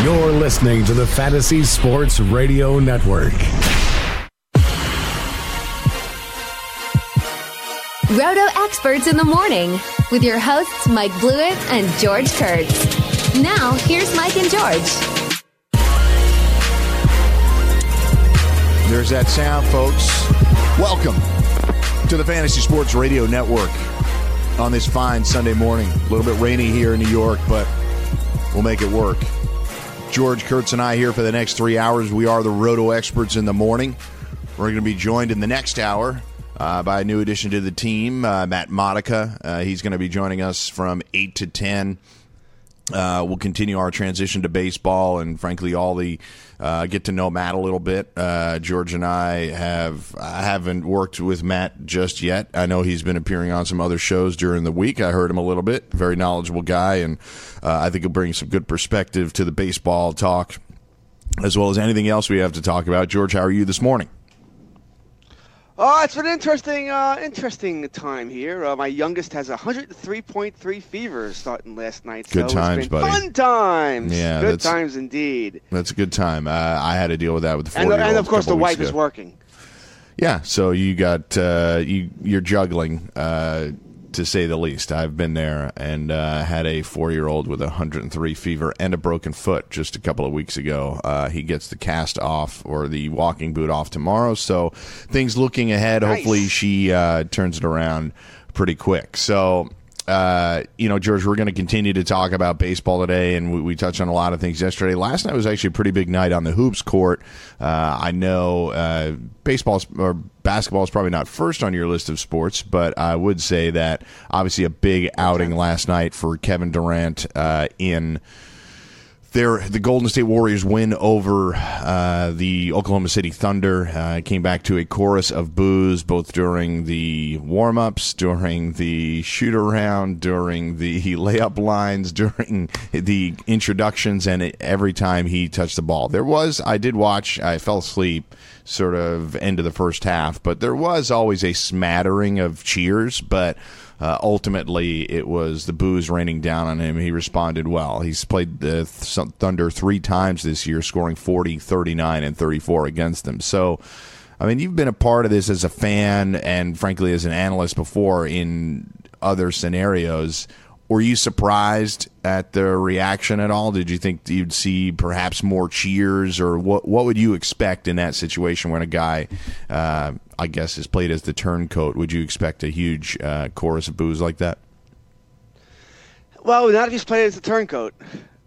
You're listening to the Fantasy Sports Radio Network. Roto Experts in the Morning with your hosts Mike Blewett and George Kurtz. Now, here's Mike and George. There's that sound, folks. Welcome to the Fantasy Sports Radio Network on this fine Sunday morning. A little bit rainy here in New York, but we'll make it work. George Kurtz and I here for the next 3 hours. We are the Roto Experts in the morning. We're going to be joined in the next hour by a new addition to the team, Matt Modica. He's going to be joining us from 8 to 10. We'll continue our transition to baseball and, frankly, all the get to know Matt a little bit. George and I haven't worked with Matt just yet. I know he's been appearing on some other shows during the week. I heard him a little bit. Very knowledgeable guy, and I think he'll bring some good perspective to the baseball talk as well as anything else we have to talk about. George, how are you this morning? Oh, it's been an interesting time here. My youngest has 103.3 fever starting last night. Good times, buddy. Fun times. Yeah, good times indeed. That's a good time. I had to deal with that with the 4-year-old. And of course, the wife is working. Yeah, so you got you're juggling, to say the least. I've been there and had a 4-year-old with 103 fever and a broken foot just a couple of weeks ago. He gets the cast off or the walking boot off tomorrow, so things looking ahead. Nice. Hopefully she turns it around pretty quick. So, George, we're going to continue to talk about baseball today, and we touched on a lot of things yesterday. Last night was actually a pretty big night on the hoops court. I know baseball or basketball is probably not first on your list of sports, but I would say that obviously a big outing last night for Kevin Durant in the Golden State Warriors win over the Oklahoma City Thunder. Came back to a chorus of boos both during the warm-ups, during the shoot-around, during the layup lines, during the introductions, and every time he touched the ball. I did watch, I fell asleep sort of end of the first half, but there was always a smattering of cheers, but ultimately, it was the boos raining down on him. He responded well. He's played the Thunder 3 times this year, scoring 40, 39, and 34 against them. So, I mean, you've been a part of this as a fan and, frankly, as an analyst before in other scenarios. Were you surprised at the reaction at all? Did you think you'd see perhaps more cheers, or what would you expect in that situation when a guy, I guess, is played as the turncoat? Would you expect a huge chorus of boos like that? Well, not if he's played as the turncoat.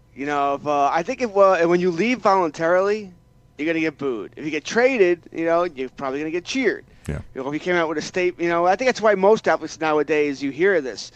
I think when you leave voluntarily, you're going to get booed. If you get traded, you're probably going to get cheered. Yeah. If he came out with a statement, I think that's why most athletes nowadays, you hear this.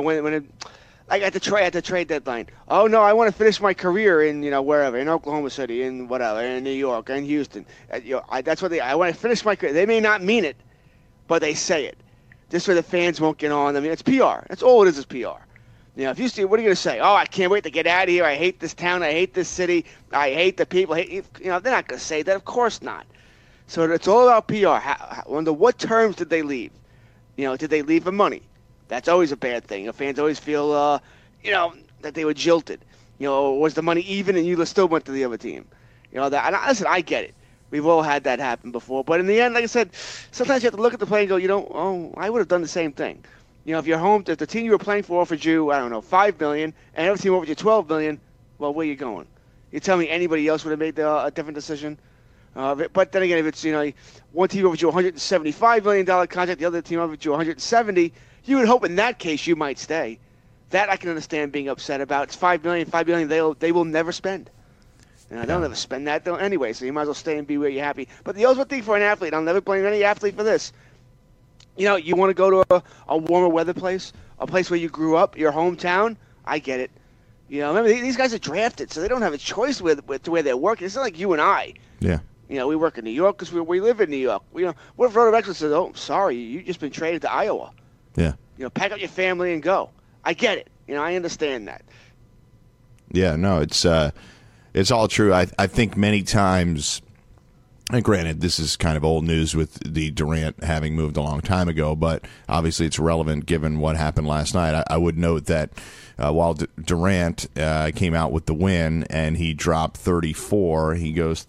Like at the trade deadline. Oh no, I want to finish my career in wherever, in Oklahoma City, in whatever, in New York, in Houston. That's what I want to finish my career. They may not mean it, but they say it. Just so the fans won't get on. I mean, it's PR. That's all it is PR. If you see, what are you going to say? Oh, I can't wait to get out of here. I hate this town. I hate this city. I hate the people. They're not going to say that. Of course not. So it's all about PR. Under what terms did they leave? Did they leave for money? That's always a bad thing. Fans always feel, that they were jilted. Was the money even and you still went to the other team? Listen, I get it. We've all had that happen before. But in the end, like I said, sometimes you have to look at the play and go, I would have done the same thing. If the team you were playing for offered you, I don't know, $5 million, and every team offered you $12 million, well, where are you going? You tell me anybody else would have made a different decision? But then again, if it's, one team offered you a $175 million contract, the other team offered you $170, you would hope in that case you might stay. That I can understand being upset about. It's $5 million they will never spend. They'll never spend that anyway, so you might as well stay and be where you're happy. But the ultimate thing for an athlete, I'll never blame any athlete for this. You want to go to a warmer weather place, a place where you grew up, your hometown, I get it. Remember, these guys are drafted, so they don't have a choice with where they're working. It's not like you and I. Yeah. We work in New York because we live in New York. What if Roto Experts says, oh, sorry, you've just been traded to Iowa. Yeah. Pack up your family and go. I get it. I understand that. Yeah, no, it's all true. I think many times And granted, this is kind of old news with the Durant having moved a long time ago, but obviously it's relevant given what happened last night. I would note that while Durant came out with the win and he dropped 34, he goes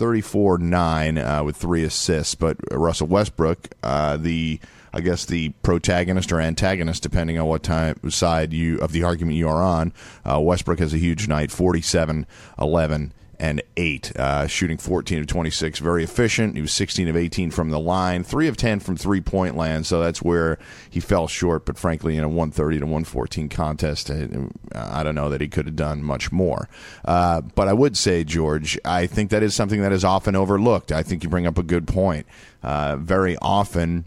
34-9 with 3 assists. But Russell Westbrook, the protagonist or antagonist, depending on what side of the argument you are on, Westbrook has a huge night, 47, 11, and 8, shooting 14 of 26, very efficient. He was 16 of 18 from the line, 3 of 10 from three-point land, so that's where he fell short. But frankly, in a 130 to 114 contest, I don't know that he could have done much more. But I would say, George, I think that is something that is often overlooked. I think you bring up a good point. Very often,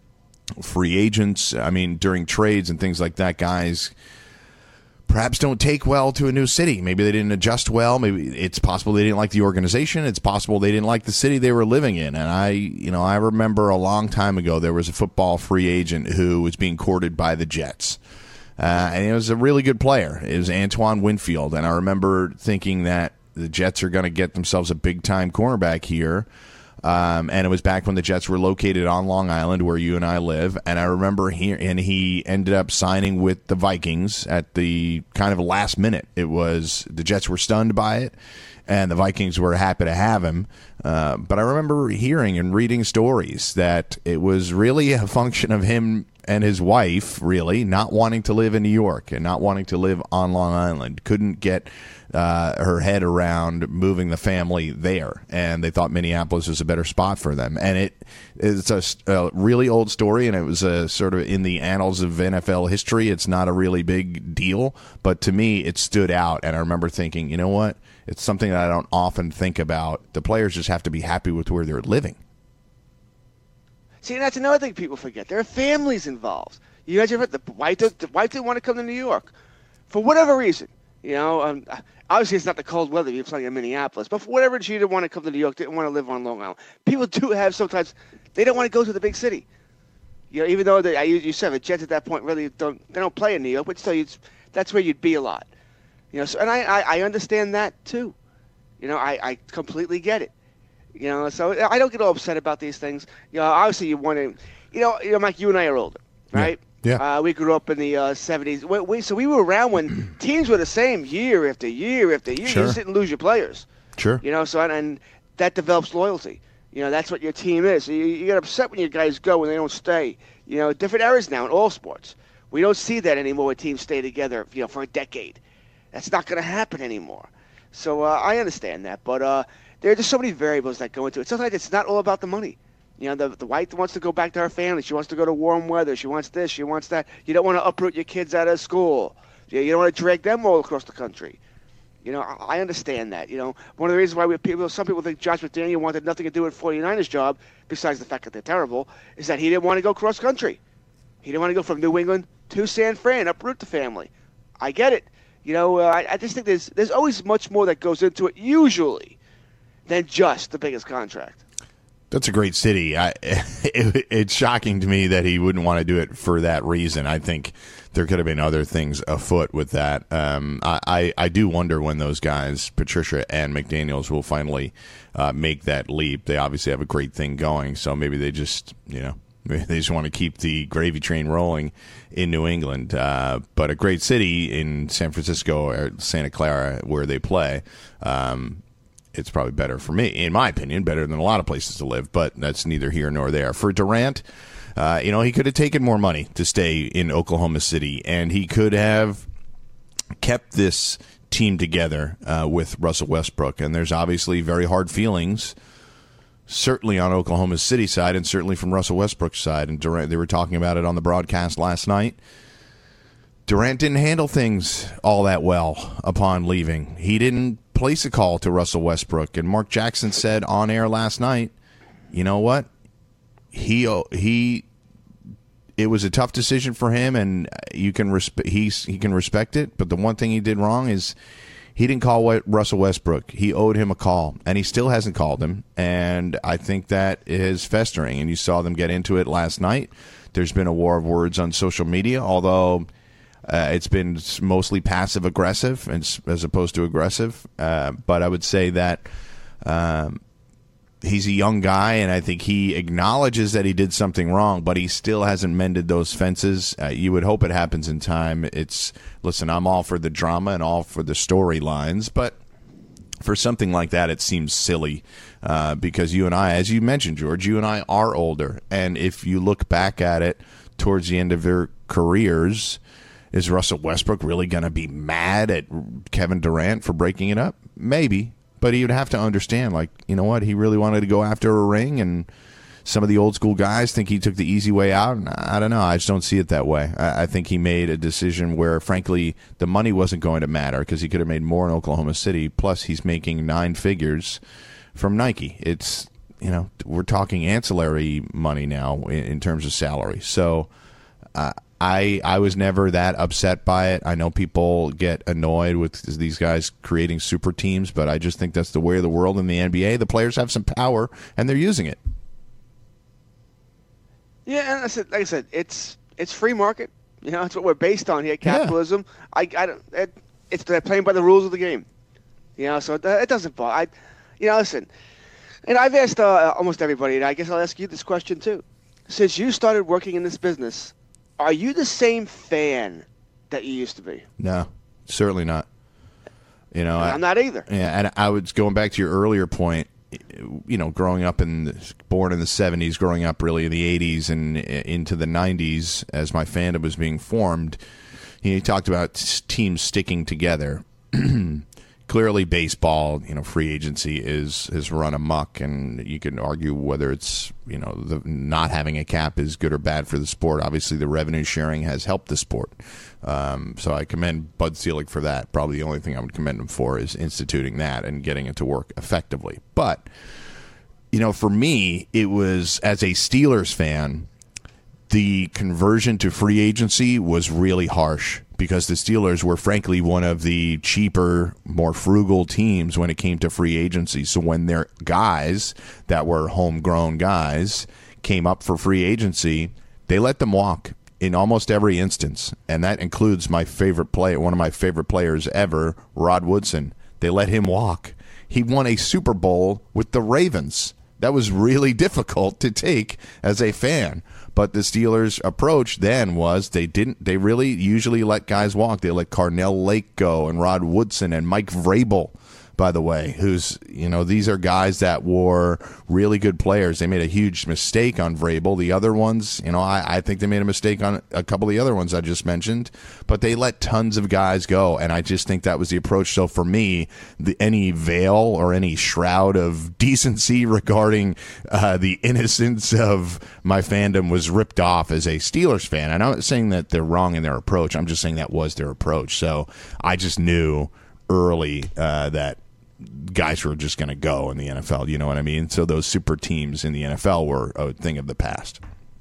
free agents, during trades and things like that, guys perhaps don't take well to a new city. Maybe they didn't adjust well. Maybe it's possible they didn't like the organization. It's possible they didn't like the city they were living in. And I remember a long time ago there was a football free agent who was being courted by the Jets. And he was a really good player. It was Antoine Winfield. And I remember thinking that the Jets are going to get themselves a big-time cornerback here. And it was back when the Jets were located on Long Island, where you and I live. And I remember he ended up signing with the Vikings at the kind of last minute. It was the Jets were stunned by it, and the Vikings were happy to have him. But I remember hearing and reading stories that it was really a function of him and his wife really not wanting to live in New York and not wanting to live on Long Island. Couldn't get her head around moving the family there, and they thought Minneapolis was a better spot for them. And it's a really old story, and it was a sort of in the annals of NFL history. It's not a really big deal, but to me it stood out, and I remember thinking, you know what? It's something that I don't often think about. The players just have to be happy with where they're living. See, that's another thing people forget. There are families involved. You guys ever, the wife didn't want to come to New York for whatever reason. Obviously it's not the cold weather. You're playing in Minneapolis, but for whatever she didn't want to come to New York, didn't want to live on Long Island. People do have sometimes they don't want to go to the big city. Even though you said the Jets at that point really don't play in New York, but still that's where you'd be a lot. So and I understand that too. I completely get it. So I don't get all upset about these things. Obviously you want to, Mike, you and I are older, right? Yeah. We grew up in the 70s. So we were around when teams were the same year after year after year. Sure. You just didn't lose your players. Sure. So and that develops loyalty. That's what your team is. So you get upset when your guys go and they don't stay. Different eras now in all sports. We don't see that anymore when teams stay together, for a decade. That's not going to happen anymore. So I understand that, but there are just so many variables that go into it. Sometimes it's not all about the money. The wife wants to go back to her family. She wants to go to warm weather. She wants this. She wants that. You don't want to uproot your kids out of school. You don't want to drag them all across the country. I understand that. One of the reasons why some people think Josh McDaniel wanted nothing to do with 49ers job, besides the fact that they're terrible, is that he didn't want to go cross country. He didn't want to go from New England to San Fran, uproot the family. I get it. I just think there's always much more that goes into it, usually, than just the biggest contract. That's a great city. It's shocking to me that he wouldn't want to do it for that reason. I think there could have been other things afoot with that. I do wonder when those guys, Patricia and McDaniels, will finally make that leap. They obviously have a great thing going, so maybe they just, they just want to keep the gravy train rolling in New England. But a great city in San Francisco or Santa Clara where they play. It's probably better for me, in my opinion, better than a lot of places to live, but that's neither here nor there. For Durant, he could have taken more money to stay in Oklahoma City, and he could have kept this team together with Russell Westbrook. And there's obviously very hard feelings, certainly on Oklahoma City side and certainly from Russell Westbrook's side. And Durant, they were talking about it on the broadcast last night. Durant didn't handle things all that well upon leaving. He didn't place a call to Russell Westbrook, and Mark Jackson said on air last night, you know what? It was a tough decision for him, and he can respect it. But the one thing he did wrong is he didn't call Russell Westbrook. He owed him a call, and he still hasn't called him. And I think that is festering. And you saw them get into it last night. There's been a war of words on social media, although it's been mostly passive-aggressive as opposed to aggressive. But I would say that he's a young guy, and I think he acknowledges that he did something wrong, but he still hasn't mended those fences. You would hope it happens in time. Listen, I'm all for the drama and all for the storylines, but for something like that, it seems silly because you and I, as you mentioned, George, you and I are older, and if you look back at it towards the end of their careers, is Russell Westbrook really going to be mad at Kevin Durant for breaking it up? Maybe. But he would have to understand, like, you know what, he really wanted to go after a ring, and some of the old school guys think he took the easy way out. And I don't know. I just don't see it that way. I think he made a decision where, frankly, the money wasn't going to matter because he could have made more in Oklahoma City. Plus, he's making 9 figures from Nike. It's, we're talking ancillary money now in terms of salary. So I was never that upset by it. I know people get annoyed with these guys creating super teams, but I just think that's the way of the world in the NBA. The players have some power, and they're using it. Yeah, and like I said, it's free market. It's what we're based on here, capitalism. Yeah. They're playing by the rules of the game. So it doesn't bother. Listen, and I've asked almost everybody, and I guess I'll ask you this question too. Since you started working in this business, are you the same fan that you used to be? No, certainly not. I'm not either. Yeah, and I was going back to your earlier point. Growing up born in the 70s, growing up really in the 80s and into the 90s as my fandom was being formed, he talked about teams sticking together. Clearly, baseball, free agency has run amok, and you can argue whether it's, the not having a cap is good or bad for the sport. Obviously, the revenue sharing has helped the sport. So I commend Bud Selig for that. Probably the only thing I would commend him for is instituting that and getting it to work effectively. But, for me, it was, as a Steelers fan, the conversion to free agency was really harsh because the Steelers were, frankly, one of the cheaper, more frugal teams when it came to free agency. So when their guys that were homegrown guys came up for free agency, they let them walk in almost every instance. And that includes my favorite player, one of my favorite players ever, Rod Woodson. They let him walk. He won a Super Bowl with the Ravens. That was really difficult to take as a fan. But the Steelers' approach then was they really usually let guys walk. They let Carnell Lake go and Rod Woodson and Mike Vrabel, by the way, who's, these are guys that were really good players. They made a huge mistake on Vrabel. The other ones, I think they made a mistake on a couple of the other ones I just mentioned, but they let tons of guys go, and I just think that was the approach. So for me, any veil or any shroud of decency regarding the innocence of my fandom was ripped off as a Steelers fan. And I'm not saying that they're wrong in their approach. I'm just saying that was their approach. So I just knew early that guys were just going to go in the NFL, you know what I mean? So those super teams in the NFL were a thing of the past.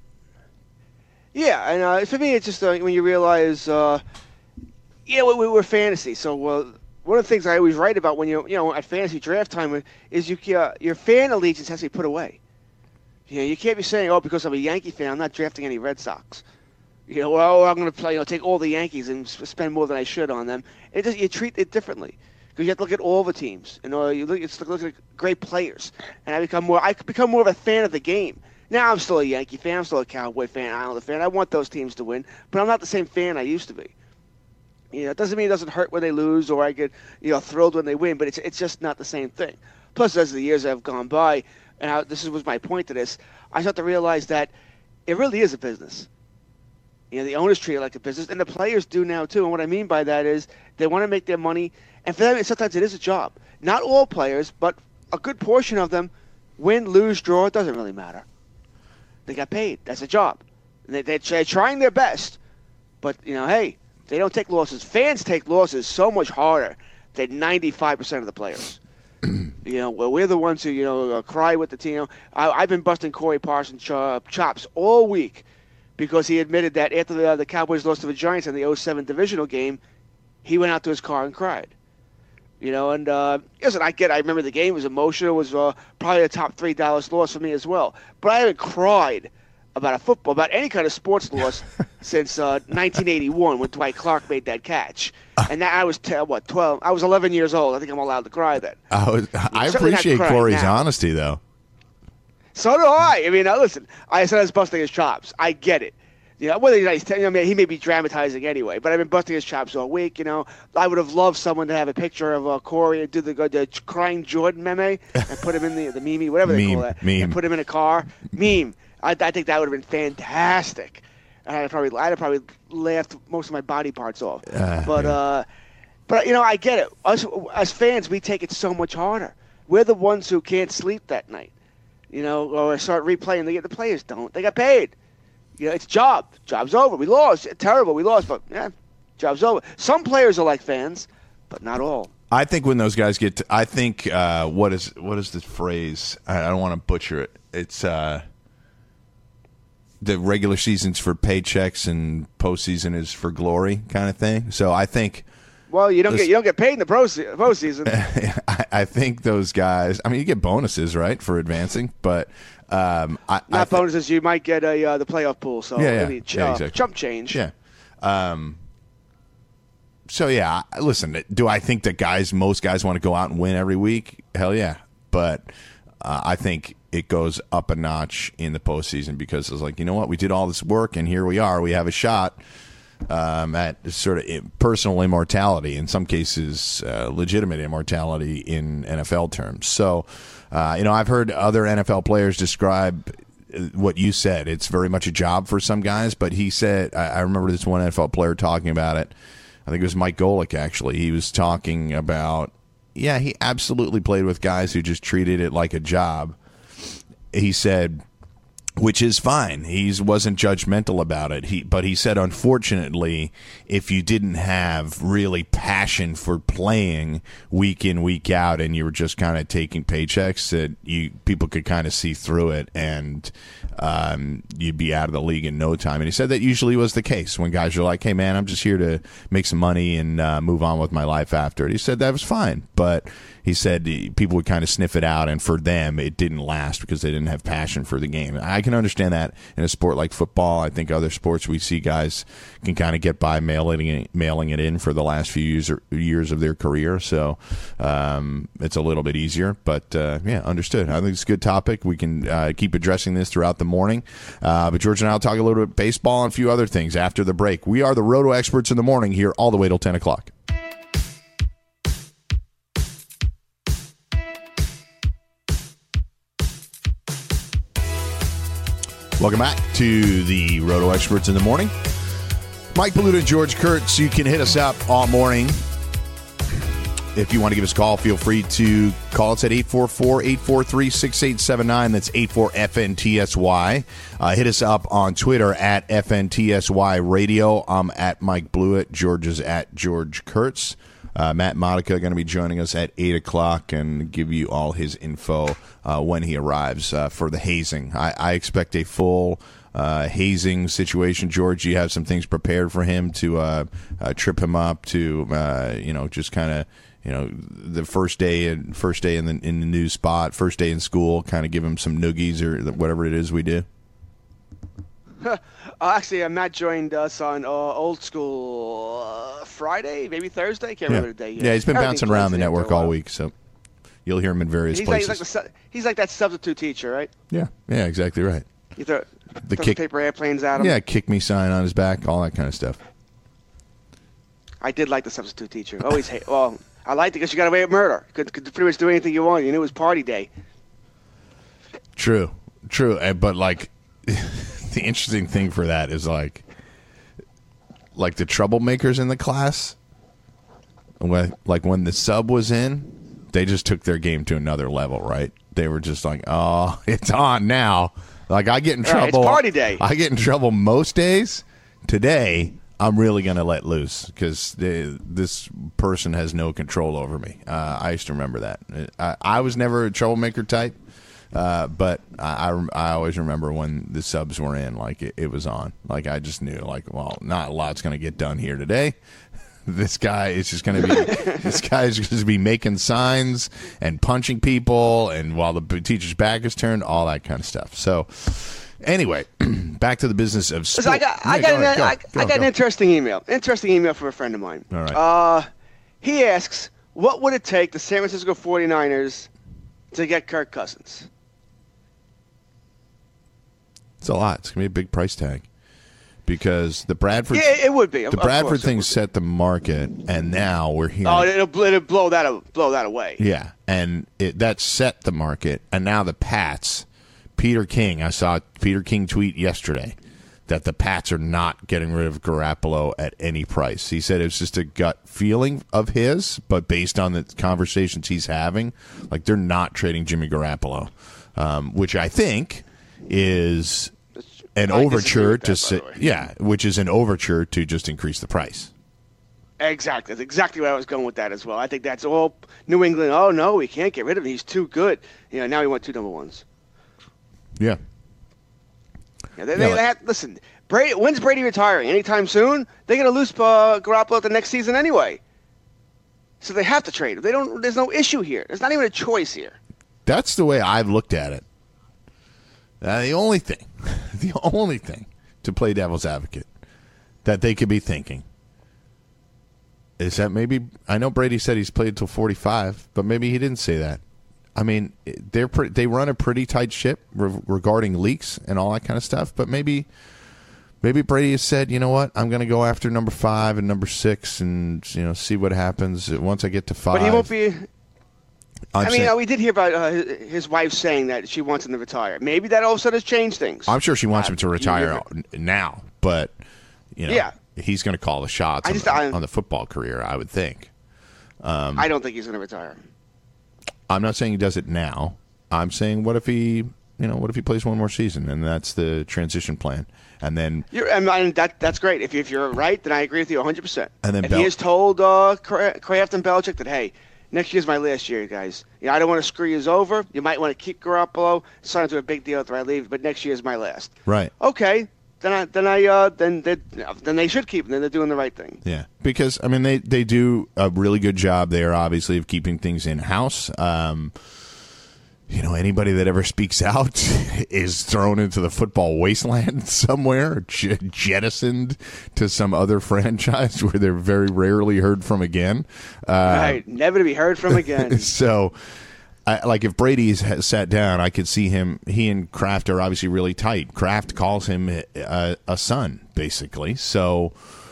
Yeah, and for me, it's just when you realize, we're fantasy. So one of the things I always write about when at fantasy draft time is your fan allegiance has to be put away. You can't be saying, because I'm a Yankee fan, I'm not drafting any Red Sox. I'm going to play, take all the Yankees and spend more than I should on them. You treat it differently. Because you have to look at all the teams, you look at great players, and I become more of a fan of the game. Now I'm still a Yankee fan, I'm still a Cowboy fan, Islander fan. I want those teams to win, but I'm not the same fan I used to be. It doesn't mean it doesn't hurt when they lose, or I get thrilled when they win, but it's just not the same thing. Plus, as the years have gone by, and this was my point to this, I start to realize that it really is a business. The owners treat it like a business, and the players do now too. And what I mean by that is they want to make their money. And for them, sometimes it is a job. Not all players, but a good portion of them, win, lose, draw, it doesn't really matter. They got paid. That's a job. They're trying their best. But, hey, they don't take losses. Fans take losses so much harder than 95% of the players. We're the ones who, cry with the team. I've been busting Corey Parsons' chops all week because he admitted that after the Cowboys lost to the Giants in the 2007 divisional game, he went out to his car and cried. Listen, I remember the game was emotional. It was probably a top $3 loss for me as well. But I haven't cried about any kind of sports loss since 1981 when Dwight Clark made that catch. And that I was 12. I was 11 years old. I think I'm allowed to cry then. I appreciate Corey's honesty, though. So do I. I mean, now listen, I said I was busting his chops. I get it. Whether he may be dramatizing anyway, but I've been busting his chops all week. I would have loved someone to have a picture of Corey and do the crying Jordan meme and put him in the meme, whatever they call that, and put him in a car. Meme. I think that would have been fantastic. And I'd have probably laughed most of my body parts off. But I get it. Us as fans, we take it so much harder. We're the ones who can't sleep that night, or start replaying. The players don't. They got paid. It's job's over. We lost. Terrible. We lost, but job's over. Some players are like fans, but not all. I think when those guys get to, I think what is the phrase? I don't want to butcher it. It's the regular season's for paychecks and postseason is for glory kind of thing. So I think. Well, you don't get paid in the postseason. I think those guys. I mean, you get bonuses, right, for advancing, but not bonuses. You might get the playoff pool. So exactly. Chump change. Yeah. So yeah, listen. Do I think that most guys want to go out and win every week? Hell yeah, but I think it goes up a notch in the postseason because it's like, you know what, we did all this work and here we are. We have a shot at sort of personal immortality, in some cases legitimate immortality in NFL terms. So, I've heard other NFL players describe what you said. It's very much a job for some guys, but he said, I remember this one NFL player talking about it. I think it was Mike Golick, actually. He was talking about, he absolutely played with guys who just treated it like a job. He said, which is fine. He wasn't judgmental about it. But he said, unfortunately, if you didn't have really passion for playing week in, week out, and you were just kind of taking paychecks, that people could kind of see through it, and you'd be out of the league in no time. And he said that usually was the case when guys are like, hey, man, I'm just here to make some money and move on with my life after it. He said that was fine, but he said people would kind of sniff it out, and for them, it didn't last because they didn't have passion for the game. I can understand that in a sport like football. I think other sports we see guys can kind of get by mailing it in for the last few years of their career, so it's a little bit easier. But, understood. I think it's a good topic. We can keep addressing this throughout the morning. But George and I will talk a little bit baseball and a few other things after the break. We are the Roto Experts in the morning here all the way till 10 o'clock. Welcome back to the Roto Experts in the morning. Mike Paluta, George Kurtz. You can hit us up all morning. If you want to give us a call, feel free to call us at 844-843-6879. That's 84-FNTSY. Hit us up on Twitter at FNTSY Radio. I'm at Mike Blewett. George is at George Kurtz. Matt Modica going to be joining us at 8 o'clock and give you all his info when he arrives for the hazing. I expect a full hazing situation. George, you have some things prepared for him to trip him up to, just kind of, the first day in the new spot, first day in school, kind of give him some noogies or whatever it is we do. Actually, Matt joined us on Old School Friday, maybe Thursday. Can't remember the day yet. Yeah, he's been bouncing around the network all week, so you'll hear him in various places. He's like that substitute teacher, right? Yeah, exactly right. You throw the paper airplanes at him. Yeah, kick me sign on his back, all that kind of stuff. I did like the substitute teacher. Always hate. Well, I liked it because you got away with murder. Could pretty much do anything you want. You knew it was party day. True, but like. The interesting thing for that is like the troublemakers in the class, when the sub was in, they just took their game to another level, right? They were just like, oh, it's on now. Like, I get in trouble. It's party day. I get in trouble most days. Today, I'm really going to let loose because this person has no control over me. I used to remember that. I was never a troublemaker type. But I always remember when the subs were in, like it was on. Like I just knew, like, well, not a lot's going to get done here today. This guy is just going to be making signs and punching people, and while the teacher's back is turned, all that kind of stuff. So, anyway, back to the business of sports. I got an interesting email. Interesting email from a friend of mine. All right. He asks, what would it take the San Francisco 49ers to get Kirk Cousins? It's a lot. It's going to be a big price tag because the Bradford. Yeah, it would be. The Bradford thing set the market, and now we're hearing. Oh, it'll blow that away. Yeah, and that set the market, and now the Pats. Peter King. I saw Peter King tweet yesterday that the Pats are not getting rid of Garoppolo at any price. He said it's just a gut feeling of his, but based on the conversations he's having, like they're not trading Jimmy Garoppolo, which I think is an overture to which is an overture to just increase the price. Exactly. That's exactly where I was going with that as well. I think that's all New England. Oh no, we can't get rid of him. He's too good. Now we want 2 number ones. Yeah. They have, listen, Brady. When's Brady retiring? Anytime soon? They're going to lose Garoppolo the next season anyway. So they have to trade him. They don't. There's no issue here. There's not even a choice here. That's the way I've looked at it. The only thing to play devil's advocate that they could be thinking is that maybe, I know Brady said he's played till 45, but maybe he didn't say that. I mean, they run a pretty tight ship regarding leaks and all that kind of stuff. But maybe Brady has said, you know what, I'm going to go after number 5 and number 6, and see what happens once I get to 5. But he won't be. We did hear about his wife saying that she wants him to retire. Maybe that all of a sudden has changed things. I'm sure she wants him to retire now, but he's going to call the shots on the football career, I would think. I don't think he's going to retire. I'm not saying he does it now. I'm saying what if he plays one more season, and that's the transition plan, and then that's great. If you're right, then I agree with you 100%. And then he has told Kraft and Belichick that, hey, next year's my last year, guys. I don't want to screw you over. You might want to keep Garoppolo, sign to a big deal after I leave, but next year's my last. Right. Okay. Then they should keep him. Then they're doing the right thing. Yeah, because they do a really good job there, obviously, of keeping things in house. Anybody that ever speaks out is thrown into the football wasteland somewhere, jettisoned to some other franchise where they're very rarely heard from again. Right, never to be heard from again. So. If Brady's sat down, I could see him. He and Kraft are obviously really tight. Kraft calls him a son, basically. So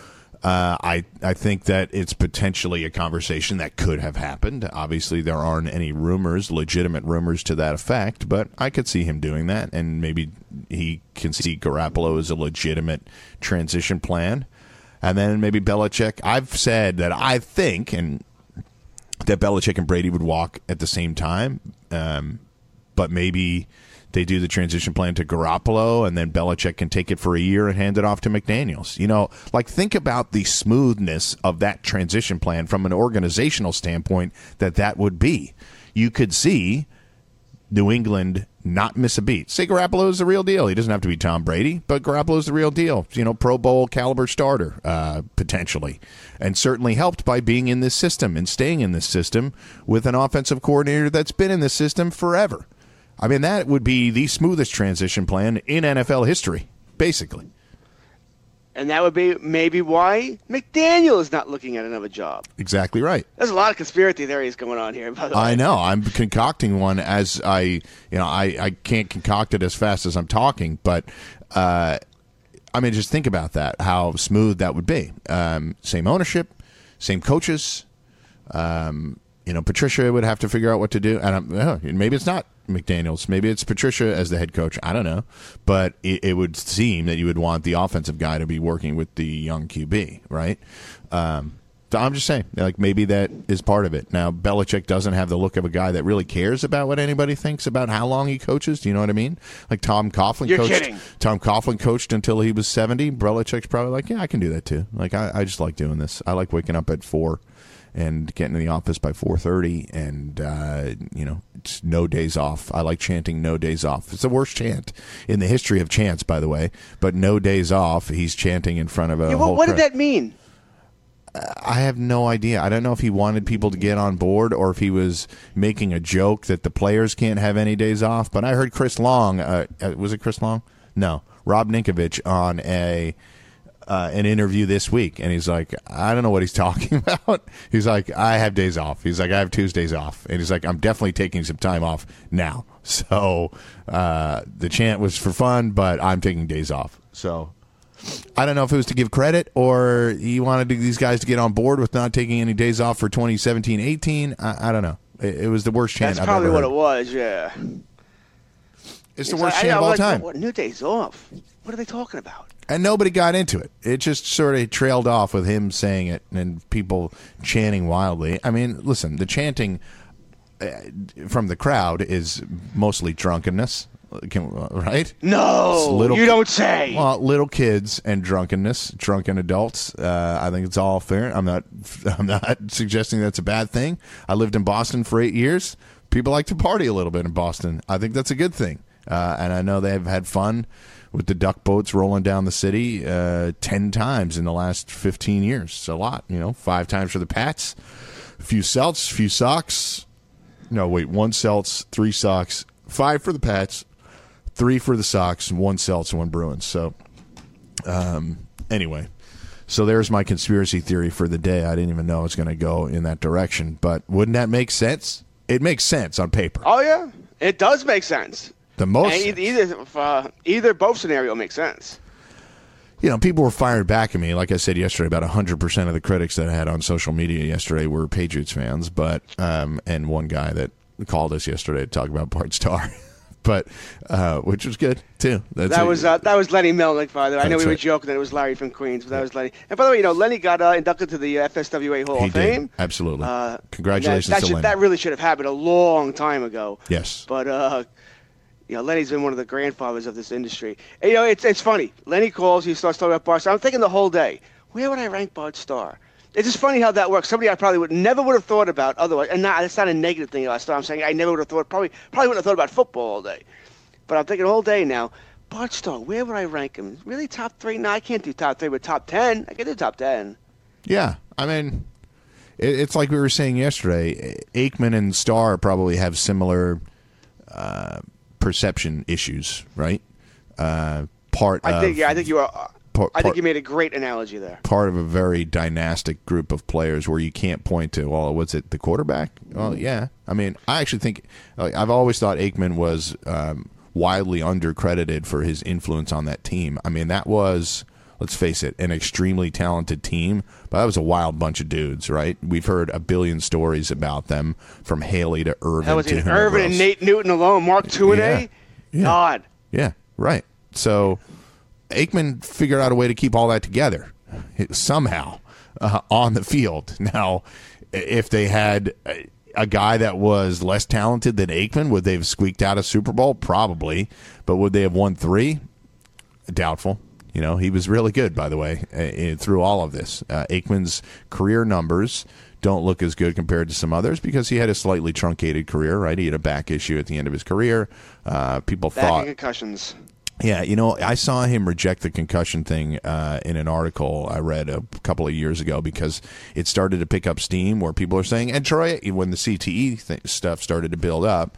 I think that it's potentially a conversation that could have happened. Obviously, there aren't any legitimate rumors to that effect, but I could see him doing that, and maybe he can see Garoppolo as a legitimate transition plan. And then maybe Belichick. I've said that I think, and that Belichick and Brady would walk at the same time, but maybe they do the transition plan to Garoppolo, and then Belichick can take it for a year and hand it off to McDaniels. Think about the smoothness of that transition plan from an organizational standpoint that would be. You could see New England not miss a beat. Say Garoppolo is the real deal. He doesn't have to be Tom Brady, but Garoppolo is the real deal. Pro Bowl caliber starter, potentially. And certainly helped by being in this system and staying in this system with an offensive coordinator that's been in this system forever. That would be the smoothest transition plan in NFL history, basically. And that would be maybe why McDaniel is not looking at another job. Exactly right. There's a lot of conspiracy theories going on here, by the way. I know. I'm concocting one as I can't concoct it as fast as I'm talking, but just think about that, how smooth that would be. Same ownership, same coaches. Patricia would have to figure out what to do. And maybe it's not McDaniels. Maybe it's Patricia as the head coach. I don't know. But it would seem that you would want the offensive guy to be working with the young QB, right? So I'm just saying, maybe that is part of it. Now, Belichick doesn't have the look of a guy that really cares about what anybody thinks about how long he coaches. Do you know what I mean? Tom Coughlin You're kidding. Tom Coughlin coached until he was 70. Belichick's probably like, yeah, I can do that too. I just like doing this. I like waking up at 4 and getting to the office by 4:30, and it's no days off. I like chanting "no days off." It's the worst chant in the history of chants, by the way. But no days off, he's chanting in front of a whole what did that mean? I have no idea. I don't know if he wanted people to get on board or if he was making a joke that the players can't have any days off. But I heard Chris Long. Was it Chris Long? No, Rob Ninkovich on a an interview this week, and he's like, I don't know what he's talking about. He's like, I have days off. He's like, I have Tuesdays off, and he's like, I'm definitely taking some time off now. So the chant was for fun, but I'm taking days off. So I don't know if it was to give credit or he wanted these guys to get on board with not taking any days off for 2017-18. I don't know. It was the worst chant That's I've probably ever heard. what it was, yeah. It's the worst chant of all time. What, new days off? What are they talking about? And nobody got into it. It just sort of trailed off with him saying it and people chanting wildly. I mean, listen, the chanting from the crowd is mostly drunkenness, right? No, you don't say. Well, little kids and drunkenness, drunken adults. I think it's all fair. I'm not suggesting that's a bad thing. I lived in Boston for 8 years. People like to party a little bit in Boston. I think that's a good thing. And I know they've had fun with the duck boats rolling down the city 10 times in the last 15 years. It's a lot, 5 times for the Pats, a few Celts, a few Sox. No, wait, 1 Celts, 3 Sox, 5 for the Pats, 3 for the Sox, 1 Celts, and 1 Bruins. So, anyway, so there's my conspiracy theory for the day. I didn't even know it was going to go in that direction. But wouldn't that make sense? It makes sense on paper. Oh, yeah. It does make sense. The most either both scenario makes sense. People were fired back at me. Like I said yesterday, about 100% of the critics that I had on social media yesterday were Patriots fans, but and one guy that called us yesterday to talk about Bart Starr, but which was good too. That was Lenny Melnick, father. I know we were joking that it was Larry from Queens, but that was Lenny. And by the way, Lenny got inducted to the FSWA Hall of Fame. Absolutely. Congratulations to Lenny. That really should have happened a long time ago. Yes. But Lenny's been one of the grandfathers of this industry. And, it's funny. Lenny calls, he starts talking about Bart Starr. I'm thinking the whole day, where would I rank Bart Starr? It's just funny how that works. Somebody I probably never would have thought about otherwise. And that's not a negative thing. I'm saying I never would have thought, probably wouldn't have thought about football all day. But I'm thinking all day now, Bart Starr, where would I rank him? Really top 3? No, I can't do top 3, but top 10? I can do top 10. Yeah, I mean, it's like we were saying yesterday. Aikman and Starr probably have similar perception issues, right? I think you made a great analogy there. Part of a very dynastic group of players where you can't point to, well, was it the quarterback? Well, yeah. I mean, I actually think I've always thought Aikman was widely undercredited for his influence on that team. I mean, that was, let's face it, an extremely talented team, but that was a wild bunch of dudes, right? We've heard a billion stories about them, from Haley to Irvin. That was Irvin and Nate Newton alone, Mark Tuinei. Yeah. God. Yeah, right. So Aikman figured out a way to keep all that together somehow on the field. Now, if they had a guy that was less talented than Aikman, would they have squeaked out a Super Bowl? Probably. But would they have won 3? Doubtful. He was really good, by the way, through all of this. Aikman's career numbers don't look as good compared to some others because he had a slightly truncated career, right? He had a back issue at the end of his career. People thought concussions. Yeah, I saw him reject the concussion thing in an article I read a couple of years ago because it started to pick up steam where people are saying, and Troy, when the CTE stuff started to build up,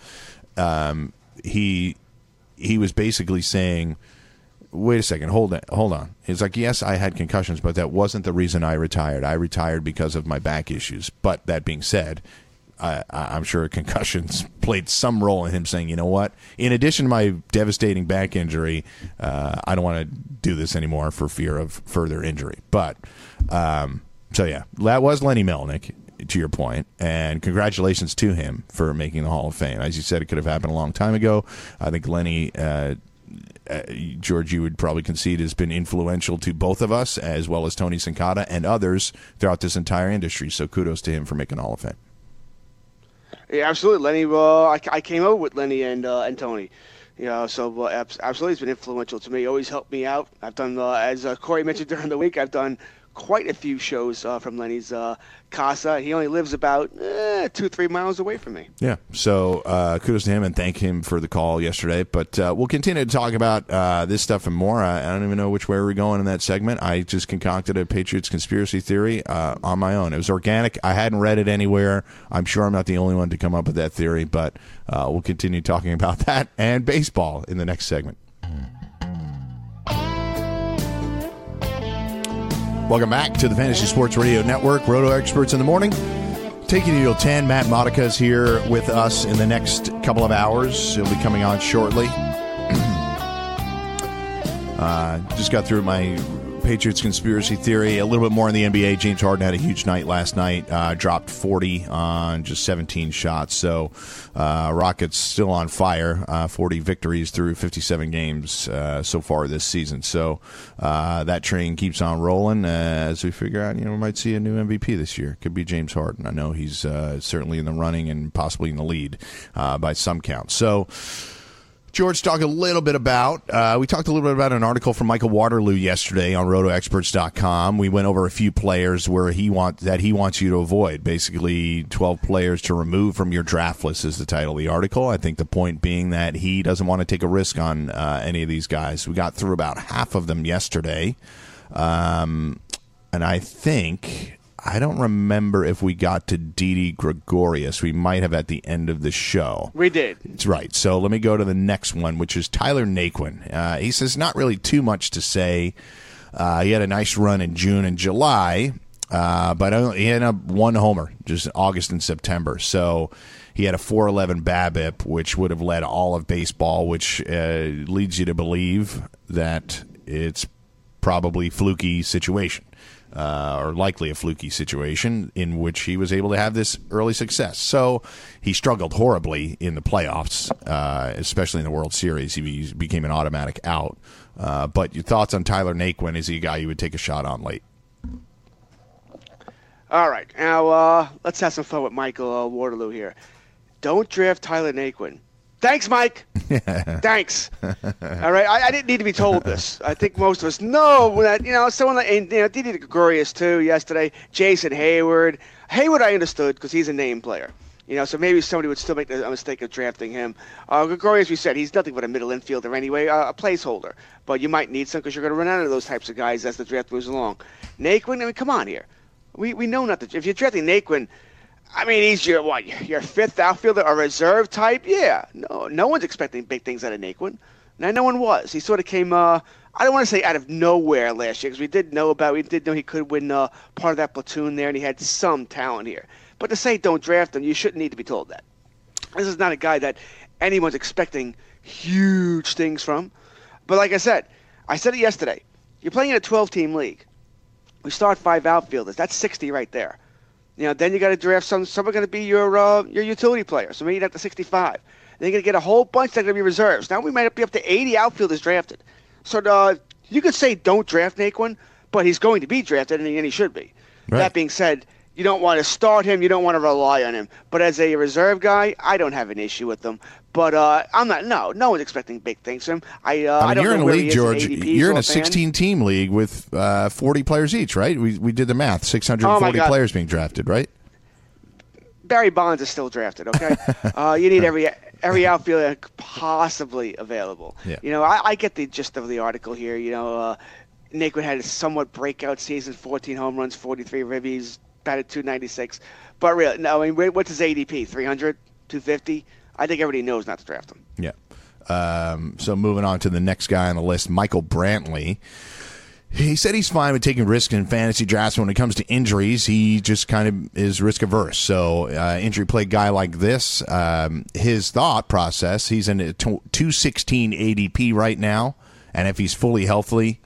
he was basically saying, wait a second, hold on. He's like, yes, I had concussions, but that wasn't the reason I retired. I retired because of my back issues. But that being said, I'm sure concussions played some role in him saying, you know what, in addition to my devastating back injury, I don't want to do this anymore for fear of further injury. But, so yeah, that was Lenny Melnick, to your point, and congratulations to him for making the Hall of Fame. As you said, it could have happened a long time ago. I think Lenny, George, you would probably concede, has been influential to both of us, as well as Tony Sincata and others throughout this entire industry. So kudos to him for making the Hall of Fame. Yeah, absolutely, Lenny. I came over with Lenny and Tony. So absolutely, he's been influential to me. Always helped me out. I've done, as Corey mentioned during the week, I've done quite a few shows from Lenny's casa. He only lives about 2-3 miles away from me. Yeah, so kudos to him and thank him for the call yesterday. But we'll continue to talk about this stuff and more. I don't even know which way we're going in that segment. I just concocted a Patriots conspiracy theory on my own. It was organic. I hadn't read it anywhere. I'm sure I'm not the only one to come up with that theory, but we'll continue talking about that and baseball in the next segment. Welcome back to the Fantasy Sports Radio Network, Roto Experts in the Morning. Taking you till 10. Matt Modica is here with us in the next couple of hours. He'll be coming on shortly. Just got through my Patriots conspiracy theory. A little bit more in the NBA. James Harden had a huge night last night. Dropped 40 on just 17 shots. So Rockets still on fire. 40 victories through 57 games so far this season. So that train keeps on rolling as we figure out, we might see a new MVP this year. Could be James Harden. I know he's certainly in the running and possibly in the lead by some count. So George, we talked a little bit about an article from Michael Waterloo yesterday on RotoExperts.com. We went over a few players where he wants you to avoid. Basically, 12 players to remove from your draft list is the title of the article. I think the point being that he doesn't want to take a risk on any of these guys. We got through about half of them yesterday, and I don't remember if we got to Didi Gregorius. We might have at the end of the show. We did. That's right. So let me go to the next one, which is Tyler Naquin. He says not really too much to say. He had a nice run in June and July, but he had one homer just August and September. So he had a 4.11 BABIP, which would have led all of baseball, which leads you to believe that it's probably fluky situation. Or likely a fluky situation in which he was able to have this early success. So he struggled horribly in the playoffs, especially in the World Series. He became an automatic out. But your thoughts on Tyler Naquin? Is he a guy you would take a shot on late? All right. Now, let's have some fun with Michael Waterloo here. Don't draft Tyler Naquin. Thanks, Mike. Thanks. All right. I didn't need to be told this. I think most of us know that, someone like, Didi Gregorius, too, yesterday. Jason Hayward. Hayward, I understood because he's a name player. So maybe somebody would still make the mistake of drafting him. Gregorius, we said, he's nothing but a middle infielder anyway, a placeholder. But you might need some because you're going to run out of those types of guys as the draft moves along. Naquin, come on here. We know not to. If you're drafting Naquin, he's your fifth outfielder, a reserve type? Yeah. No one's expecting big things out of Naquin. No one was. He sort of came, I don't want to say out of nowhere last year, because we did know he could win part of that platoon there, and he had some talent here. But to say don't draft him, you shouldn't need to be told that. This is not a guy that anyone's expecting huge things from. But like I said it yesterday. You're playing in a 12-team league. We start 5 outfielders. That's 60 right there. Then you got to draft someone going to be your utility player. So maybe you have to 65. Then you're going to get a whole bunch that are going to be reserves. Now we might be up to 80 outfielders drafted. So you could say don't draft Naquin, but he's going to be drafted, and he should be. Right. That being said, you don't want to start him. You don't want to rely on him. But as a reserve guy, I don't have an issue with him. But I'm not. No one's expecting big things from him. I don't you're know in a league, he George. You're in a offhand. 16-team league with 40 players each, right? We did the math. 640 players being drafted, right? Barry Bonds is still drafted. Okay, you need every outfielder possibly available. Yeah. I get the gist of the article here. Naquin had a somewhat breakout season: 14 home runs, 43 ribbies, batted .296. But really, no. What's his ADP? 300, 250. I think everybody knows not to draft him. Yeah. So moving on to the next guy on the list, Michael Brantley. He said he's fine with taking risks in fantasy drafts. When it comes to injuries, he just kind of is risk averse. So injury plague guy like this, his thought process, he's in a 216 ADP right now. And if he's fully healthy,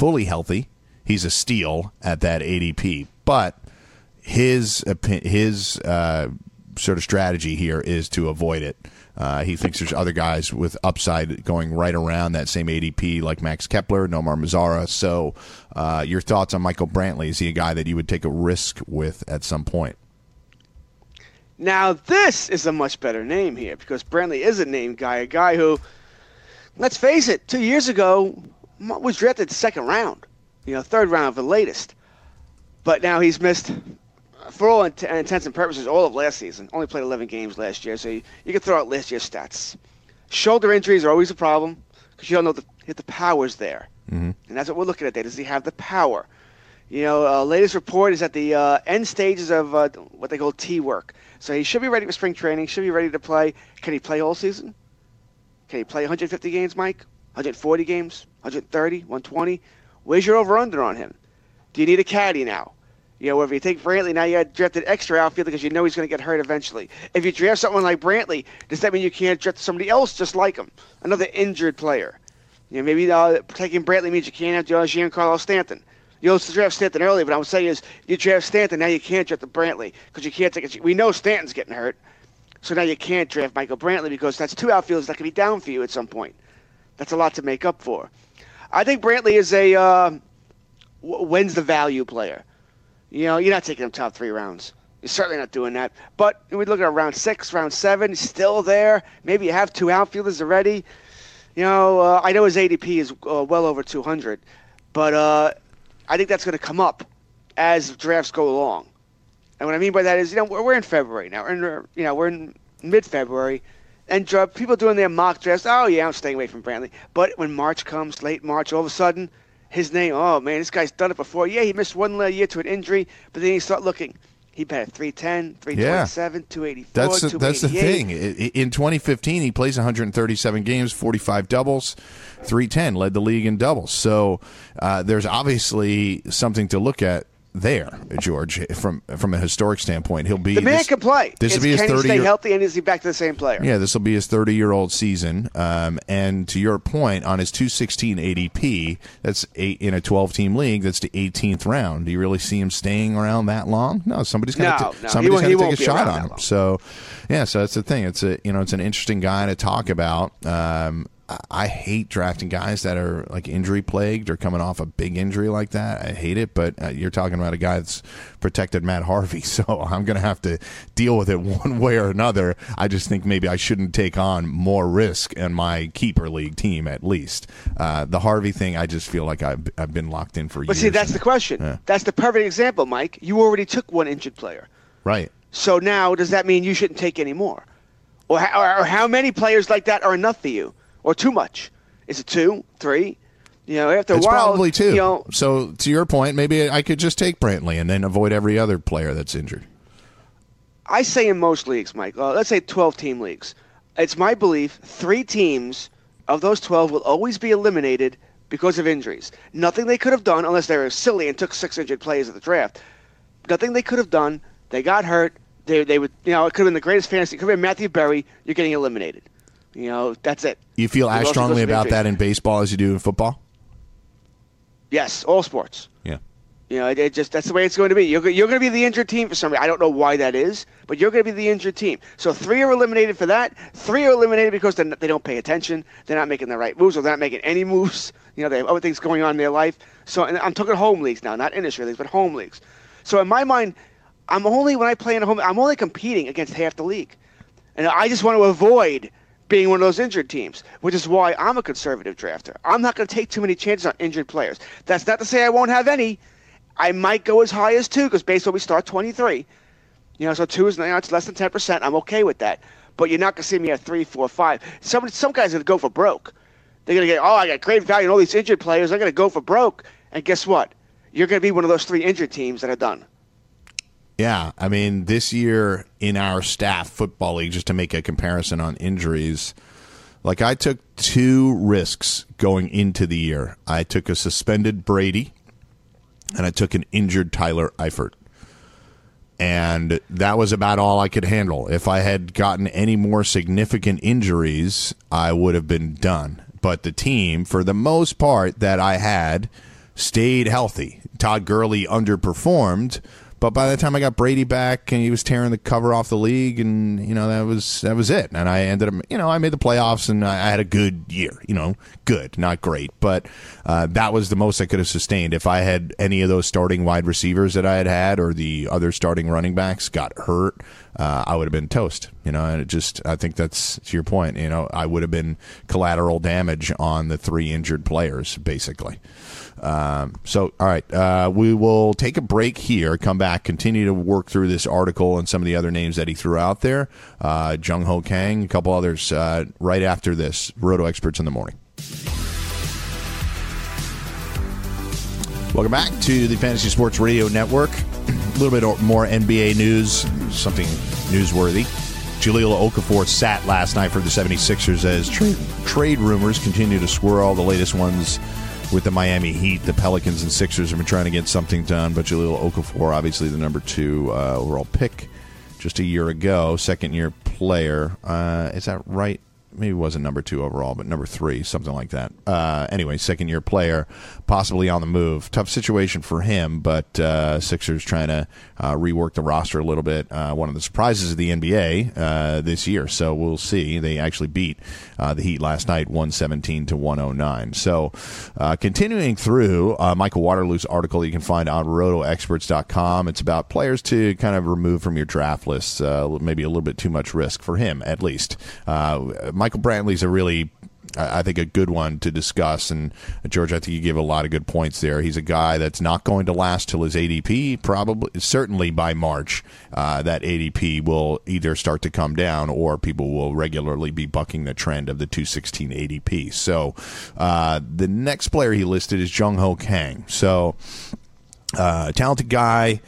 he's a steal at that ADP. But his sort of strategy here is to avoid it. He thinks there's other guys with upside going right around that same ADP, like Max Kepler, Nomar Mazara. So your thoughts on Michael Brantley? Is he a guy that you would take a risk with at some point? Now, this is a much better name here, because Brantley is a name guy, a guy who, let's face it, 2 years ago was drafted second round, third round of the latest. But now he's missed, for all intents and purposes, all of last season. Only played 11 games last year, so you can throw out last year's stats. Shoulder injuries are always a problem because you don't know if the power's there. Mm-hmm. And that's what we're looking at there. Does he have the power? Latest report is at the end stages of what they call T-work. So he should be ready for spring training, should be ready to play. Can he play all season? Can he play 150 games, Mike? 140 games? 130? 120? Where's your over-under on him? Do you need a caddy now? If you take Brantley, now you got drafted extra outfield because you know he's going to get hurt eventually. If you draft someone like Brantley, does that mean you can't draft somebody else just like him? Another injured player. Maybe taking Brantley means you can't have Giancarlo Stanton. You also draft Stanton early, but what I'm saying is you draft Stanton, now you can't draft the Brantley because you can't take it. We know Stanton's getting hurt, so now you can't draft Michael Brantley because that's 2 outfielders that can be down for you at some point. That's a lot to make up for. I think Brantley is a when's the value player. You're not taking him top 3 rounds. You're certainly not doing that. But we look at round 6, round 7, still there. Maybe you have 2 outfielders already. I know his ADP is well over 200, but I think that's going to come up as drafts go along. And what I mean by that is, we're in February now. We're in mid-February, and people doing their mock drafts. Oh yeah, I'm staying away from Brantley. But when March comes, late March, all of a sudden, his name. Oh man, this guy's done it before. Yeah, he missed 1 year to an injury, but then you start looking. He batted 310, 327, 284, 288. That's the thing. In 2015, he plays 137 games, 45 doubles, 310, led the league in doubles. So there's obviously something to look at there, George, from a historic standpoint. He'll be the man can play. This will be his 30 Can he stay healthy, and is he back to the same player? Yeah, this will be his 30-year-old season. And to your point, on his 216 ADP, that's in a 12-team league. That's the 18th round. Do you really see him staying around that long? No, somebody's got to take a shot on him. So, yeah, so that's the thing. It's it's an interesting guy to talk about. I hate drafting guys that are like injury plagued or coming off a big injury like that. I hate it, but you're talking about a guy that's protected Matt Harvey, so I'm going to have to deal with it one way or another. I just think maybe I shouldn't take on more risk in my keeper league team at least. The Harvey thing, I just feel like I've been locked in for years. But see, that's the question. Yeah. That's the perfect example, Mike. You already took 1 injured player. Right. So now does that mean you shouldn't take any more? Or how many players like that are enough for you? Or too much? Is it 2, 3? After a while, it's probably 2. So to your point, maybe I could just take Brantley and then avoid every other player that's injured. I say in most leagues, Mike, let's say 12-team leagues, it's my belief 3 teams of those 12 will always be eliminated because of injuries. Nothing they could have done, unless they were silly and took 6 injured players at the draft. Nothing they could have done. They got hurt. They would, it could have been the greatest fantasy. It could have been Matthew Berry. You're getting eliminated. That's it. You feel as strongly about that in baseball as you do in football? Yes, all sports. Yeah. That's the way it's going to be. You're going to be the injured team for some reason. I don't know why that is, but you're going to be the injured team. So 3 are eliminated for that. 3 are eliminated because they don't pay attention. They're not making the right moves, or they're not making any moves. They have other things going on in their life. So, and I'm talking home leagues now, not industry leagues, but home leagues. So in my mind, when I play in a home, I'm only competing against half the league, and I just want to avoid being one of those injured teams, which is why I'm a conservative drafter. I'm not going to take too many chances on injured players. That's not to say I won't have any. I might go as high as 2 because basically we start 23. So 2 is it's less than 10%. I'm okay with that. But you're not going to see me at 3, 4, 5. Some guys are going to go for broke. They're going to get, I got great value in all these injured players. I'm going to go for broke. And guess what? You're going to be one of those 3 injured teams that are done. Yeah, I mean, this year in our staff football league, just to make a comparison on injuries, like I took 2 risks going into the year. I took a suspended Brady, and I took an injured Tyler Eifert. And that was about all I could handle. If I had gotten any more significant injuries, I would have been done. But the team, for the most part that I had, stayed healthy. Todd Gurley underperformed, but by the time I got Brady back, and he was tearing the cover off the league, and that was it. And I ended up, I made the playoffs, and I had a good year. Good, not great, but that was the most I could have sustained. If I had any of those starting wide receivers that I had, or the other starting running backs got hurt, I would have been toast. And I think that's to your point. I would have been collateral damage on the 3 injured players, basically. So, all right, we will take a break here, come back, continue to work through this article and some of the other names that he threw out there. Jung Ho Kang, a couple others right after this. Roto Experts in the Morning. Welcome back to the Fantasy Sports Radio Network. A little bit more NBA news, something newsworthy. Jahlil Okafor sat last night for the 76ers as trade rumors continue to swirl. The latest ones with the Miami Heat. The Pelicans and Sixers have been trying to get something done, but Jahlil Okafor, obviously the number 2 overall pick just a year ago, second-year player. Is that right? Maybe it wasn't number 2 overall, but number 3, something like that. Anyway, second-year player, possibly on the move. Tough situation for him, but Sixers trying to rework the roster a little bit. One of the surprises of the NBA this year, so we'll see. They actually beat the Heat last night, 117-109. So continuing through Michael Waterloo's article you can find on rotoexperts.com. It's about players to kind of remove from your draft lists, maybe a little bit too much risk for him, at least. Michael Brantley's a really, I think, a good one to discuss. And, George, I think you give a lot of good points there. He's a guy that's not going to last till his ADP, certainly by March. That ADP will either start to come down or people will regularly be bucking the trend of the 216 ADP. So the next player he listed is Jung Ho Kang. So talented guy.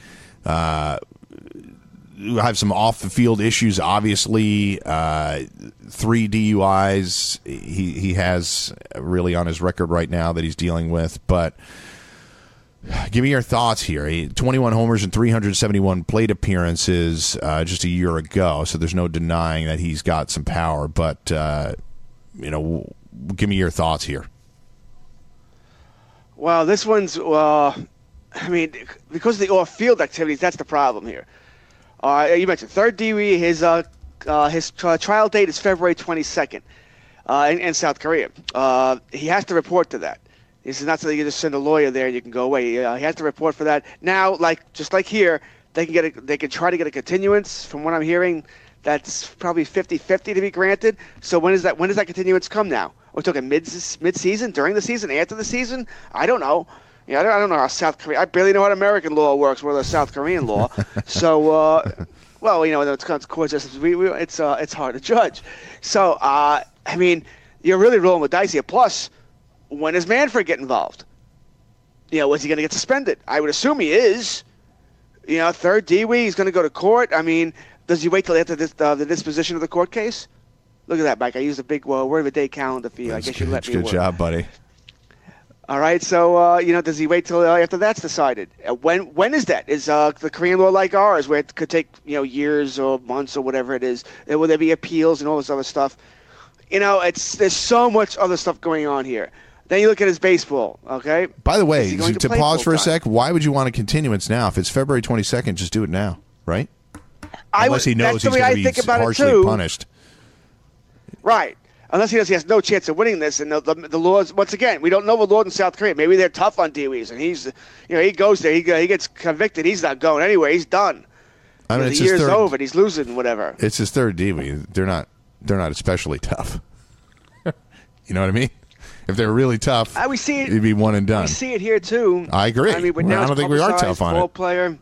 Have some off-the-field issues, obviously. 3 DUIs he has really on his record right now that he's dealing with. But give me your thoughts here. 21 homers and 371 plate appearances just a year ago, so there's no denying that he's got some power. But, give me your thoughts here. Well, this one's, because of the off-field activities, that's the problem here. You mentioned third DUI. His trial date is February 22nd in South Korea. He has to report to that. This is not something you just send a lawyer there and you can go away. He has to report for that. Now, just like here, they can try to get a continuance. From what I'm hearing, that's probably 50-50 to be granted. So when does that continuance come now? We're talking mid-season, during the season, after the season? I don't know. Yeah, I don't know how South Korea. I barely know how American law works, more than South Korean law. So, it's court systems. It's hard to judge. So, you're really rolling with dice here. Plus, when does Manfred get involved? Was he going to get suspended? I would assume he is. Third DUI, he's going to go to court. Does he wait till after the disposition of the court case? Look at that, Mike. I used a big word of the day calendar for you. I guess you let me. Good job, buddy. All right, so, does he wait till after that's decided? When is that? Is the Korean law like ours, where it could take, years or months or whatever it is? Will there be appeals and all this other stuff? There's so much other stuff going on here. Then you look at his baseball, okay? By the way, to pause for a sec, why would you want a continuance now? If it's February 22nd, just do it now, right? Unless he knows he's going to be harshly punished. Right. Unless he has no chance of winning this, and the laws. Once again, we don't know the law in South Korea. Maybe they're tough on DUIs, and he goes there, he gets convicted, he's not going anywhere. He's done. The year's over, and he's losing whatever. It's his third DUI. They're not especially tough. You know what I mean? If they're really tough, we see it. It'd be one and done. We see it here too. I agree. But now I don't think we are tough on it. Player.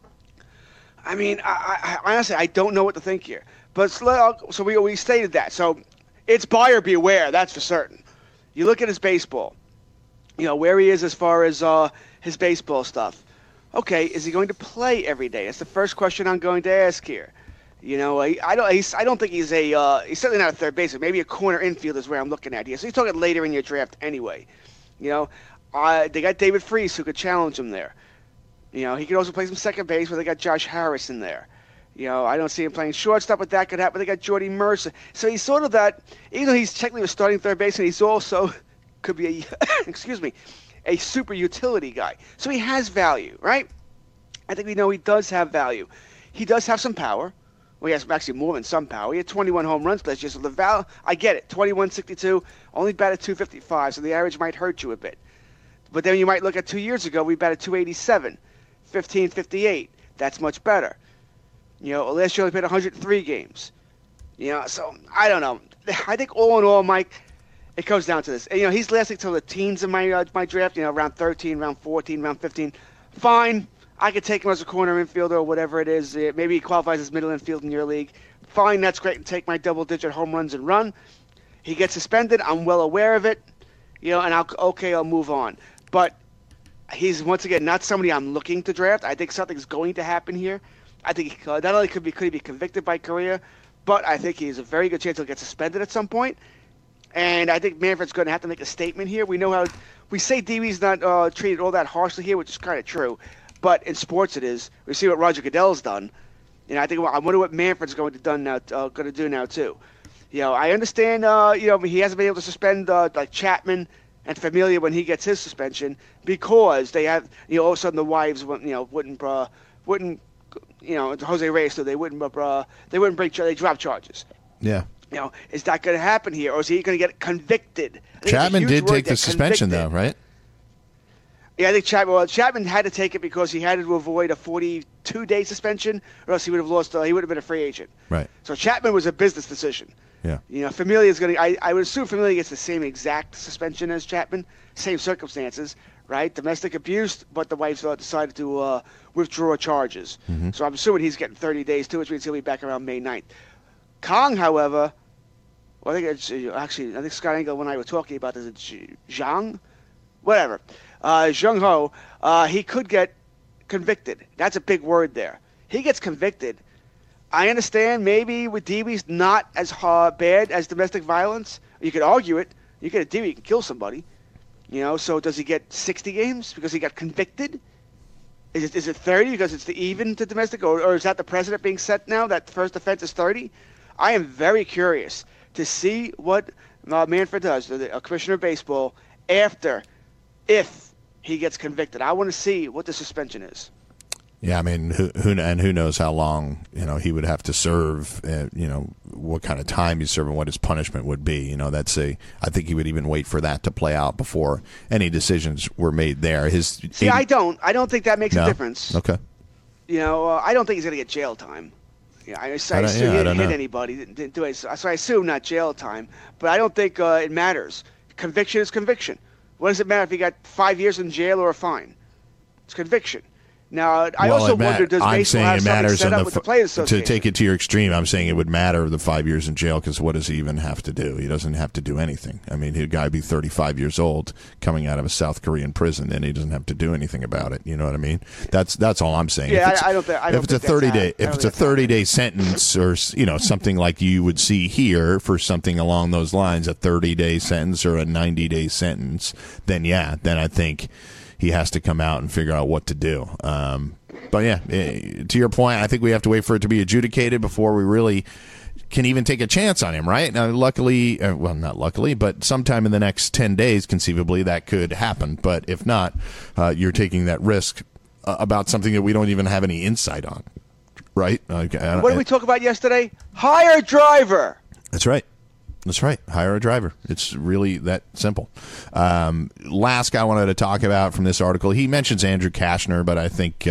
I honestly, I don't know what to think here. But so we stated that. So. It's buyer beware, that's for certain. You look at his baseball, where he is as far as his baseball stuff. Okay, is he going to play every day? That's the first question I'm going to ask here. I don't think he's he's certainly not a third baseman. Maybe a corner infield is where I'm looking at here. So he's talking later in your draft anyway. They got David Freese who could challenge him there. He could also play some second base, where they got Josh Harris in there. I don't see him playing shortstop, but that could happen. They got Jordy Mercer. So he's sort of that, even though he's technically a starting third baseman, he's also could be a super utility guy. So he has value, right? I think we know he does have value. He does have some power. Well, he has actually more than some power. He had 21 home runs last year, so the value, I get it. 21.62, only batted 255, so the average might hurt you a bit. But then you might look at 2 years ago, we batted 287, 15.58. That's much better. Last year we played 103 games. So I don't know. I think all in all, Mike, it comes down to this. He's lasting till the teens in my draft. Round 13, round 14, round 15. Fine, I could take him as a corner infielder or whatever it is. Maybe he qualifies as middle infield in your league. Fine, that's great. And take my double-digit home runs and run. He gets suspended. I'm well aware of it. And I'll move on. But he's once again not somebody I'm looking to draft. I think something's going to happen here. I think he not only could he be convicted by Korea, but I think he has a very good chance he'll get suspended at some point. And I think Manfred's going to have to make a statement here. We know how we say Dewey's not treated all that harshly here, which is kind of true. But in sports, it is. We see what Roger Goodell's done. I wonder what Manfred's going to do now too. I understand. He hasn't been able to suspend like Chapman and Familia when he gets his suspension because they have. All of a sudden the wives wouldn't. Jose Reyes, so they wouldn't bring. They drop charges. Yeah. Is that going to happen here, or is he going to get convicted? Chapman did take the suspension, though, right? Yeah, I think Chapman had to take it because he had to avoid a 42-day suspension, or else he would have lost. He would have been a free agent. Right. So Chapman was a business decision. Yeah. Familia is going to. I would assume Familia gets the same exact suspension as Chapman, same circumstances, right? Domestic abuse, but the wife decided to withdraw charges. Mm-hmm. So I'm assuming he's getting 30 days too, which means he'll be back around May 9th. Kong, however. Well, I think I think Scott Engel and I were talking about this. It's Zhang, whatever. Zheng Ho, he could get convicted. That's a big word there. He gets convicted. I understand maybe with Dewey's not as bad as domestic violence. You could argue it. You get a Dewey, you can kill somebody. So does he get 60 games because he got convicted? Is it 30 because it's the even to domestic, or is that the precedent being set now that first offense is 30? I am very curious to see what Manfred does, the commissioner of baseball, if he gets convicted. I want to see what the suspension is. Yeah, I mean, who knows how long he would have to serve? What kind of time he's serving, what his punishment would be. I think he would even wait for that to play out before any decisions were made there. I don't think that makes a difference. Okay. I don't think he's going to get jail time. I assume he didn't hit anybody. Didn't do it. So I assume not jail time. But I don't think it matters. Conviction is conviction. What does it matter if he got 5 years in jail or a fine? It's conviction. Now, I also wonder, does baseball have something set up with the Players Association? To take it to your extreme, I'm saying it would matter the 5 years in jail because what does he even have to do? He doesn't have to do anything. I mean, the guy would be 35 years old coming out of a South Korean prison, and he doesn't have to do anything about it. You know what I mean? That's all I'm saying. Yeah, I don't think if it's a 30-day sentence or something like you would see here for something along those lines, a 30-day sentence or a 90-day sentence, then I think he has to come out and figure out what to do. But yeah, to your point, I think we have to wait for it to be adjudicated before we really can even take a chance on him, right? Now, luckily, not luckily, but sometime in the next 10 days, conceivably, that could happen. But if not, you're taking that risk about something that we don't even have any insight on, right? What did we talk about yesterday? Hire a driver. That's right. Hire a driver. It's really that simple. Last guy I wanted to talk about from this article, he mentions Andrew Kashner, but I think,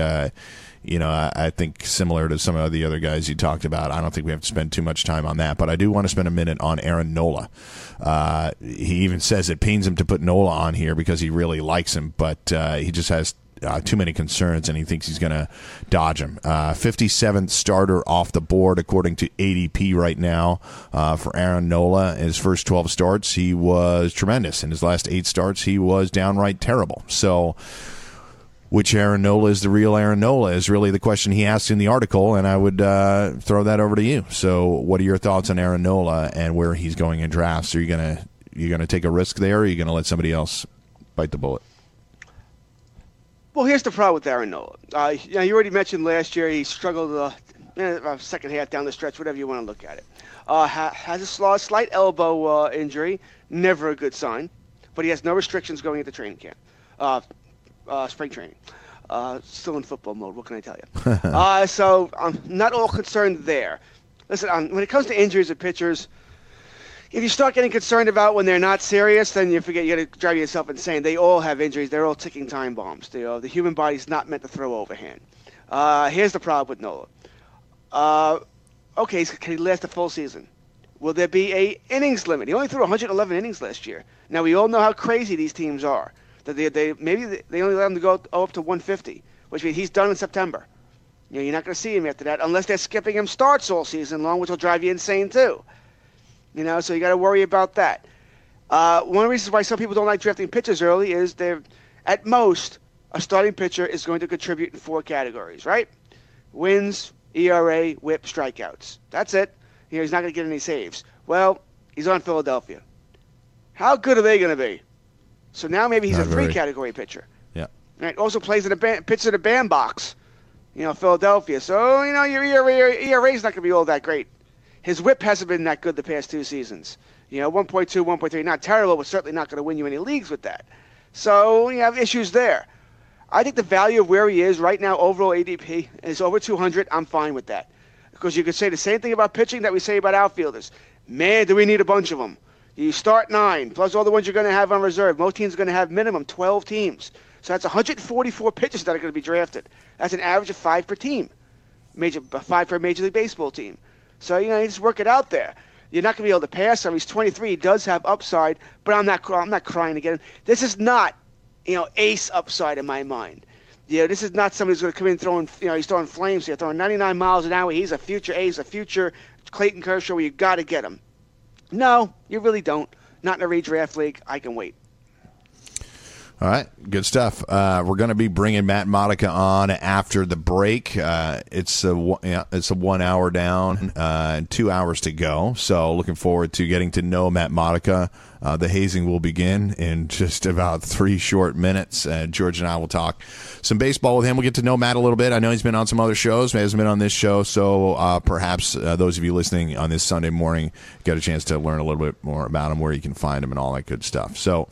I think similar to some of the other guys you talked about, I don't think we have to spend too much time on that. But I do want to spend a minute on Aaron Nola. He even says it pains him to put Nola on here because he really likes him, but he just has too many concerns, and he thinks he's going to dodge him. 57th starter off the board, according to ADP right now, for Aaron Nola. In his first 12 starts, he was tremendous. In his last 8 starts, he was downright terrible. So which Aaron Nola is the real Aaron Nola is really the question he asked in the article, and I would throw that over to you. So what are your thoughts on Aaron Nola and where he's going in drafts? Are you gonna take a risk there, or are you going to let somebody else bite the bullet? Well, here's the problem with Aaron Nola. You already mentioned last year he struggled second half down the stretch, whatever you want to look at it. Has a slight elbow injury, never a good sign, but he has no restrictions going into training camp, spring training. Still in football mode, what can I tell you? So I'm not all concerned there. Listen, when it comes to injuries of pitchers, if you start getting concerned about when they're not serious, then you forget you got to drive yourself insane. They all have injuries. They're all ticking time bombs. The human body's not meant to throw overhand. Here's the problem with Nola. Okay, can he last a full season? Will there be a innings limit? He only threw 111 innings last year. Now, we all know how crazy these teams are. That they only let him to go up to 150, which means he's done in September. You're not going to see him after that unless they're skipping him starts all season long, which will drive you insane too. So you got to worry about that. One of the reasons why some people don't like drafting pitchers early is at most, a starting pitcher is going to contribute in 4 categories, right? Wins, ERA, WHIP, strikeouts. That's it. He's not going to get any saves. Well, he's on Philadelphia. How good are they going to be? So now maybe he's Not a very. three-category pitcher. Yeah. Right. Also plays in pitches in the bandbox. Philadelphia. So, your ERA is not going to be all that great. His whip hasn't been that good the past 2 seasons. 1.2, 1.3, not terrible, but certainly not going to win you any leagues with that. So you have issues there. I think the value of where he is right now, overall ADP, is over 200. I'm fine with that. Because you could say the same thing about pitching that we say about outfielders. Man, do we need a bunch of them. You start 9, plus all the ones you're going to have on reserve. Most teams are going to have minimum 12 teams. So that's 144 pitchers that are going to be drafted. That's an average of 5 per team. 5 for a Major League Baseball team. So, you just work it out there. You're not going to be able to pass him. He's 23. He does have upside, but I'm not crying to get him. This is not, ace upside in my mind. This is not somebody who's going to come in throwing, he's throwing flames here, throwing 99 miles an hour. He's a future ace, a future Clayton Kershaw where you got to get him. No, you really don't. Not in a redraft league. I can wait. All right, good stuff. We're going to be bringing Matt Modica on after the break. It's a 1 hour down and 2 hours to go. So looking forward to getting to know Matt Modica. The hazing will begin in just about 3 short minutes. George and I will talk some baseball with him. We'll get to know Matt a little bit. I know he's been on some other shows. He hasn't been on this show. So perhaps those of you listening on this Sunday morning get a chance to learn a little bit more about him, where you can find him and all that good stuff. So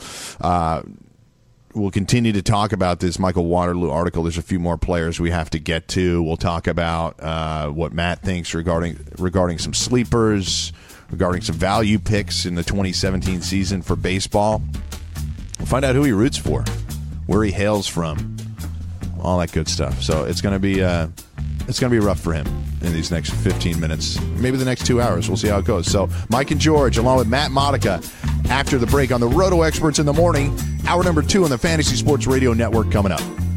we'll continue to talk about this Michael Waterloo article. There's a few more players we have to get to. We'll talk about what Matt thinks regarding some sleepers, regarding some value picks in the 2017 season for baseball. We'll find out who he roots for, where he hails from, all that good stuff. So it's going to be rough for him in these next 15 minutes, maybe the next 2 hours. We'll see how it goes. So Mike and George, along with Matt Modica, after the break on the Roto Experts in the Morning, hour number 2 on the Fantasy Sports Radio Network coming up.